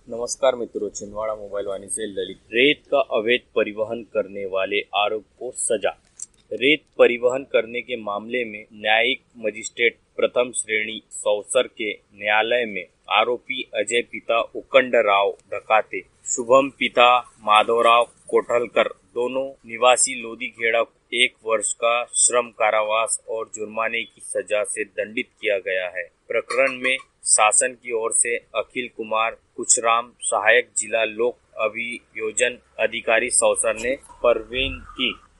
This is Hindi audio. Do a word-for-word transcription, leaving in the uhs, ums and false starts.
नमस्कार मित्रों, छिंदवाड़ा मोबाइल वाणी से ललित। रेत का अवैध परिवहन करने वाले आरोप को सजा। रेत परिवहन करने के मामले में न्यायिक मजिस्ट्रेट प्रथम श्रेणी सौसर के न्यायालय में आरोपी अजय पिता उकंड राव ढकाते, शुभम पिता माधवराव कोठलकर, दोनों निवासी लोदीखेड़ा को एक वर्ष का श्रम कारावास और जुर्माने की सजा से दंडित किया गया है। प्रकरण में शासन की ओर से अखिल कुमार कुछराम, सहायक जिला लोक अभियोजन अधिकारी सौसर ने परवीन की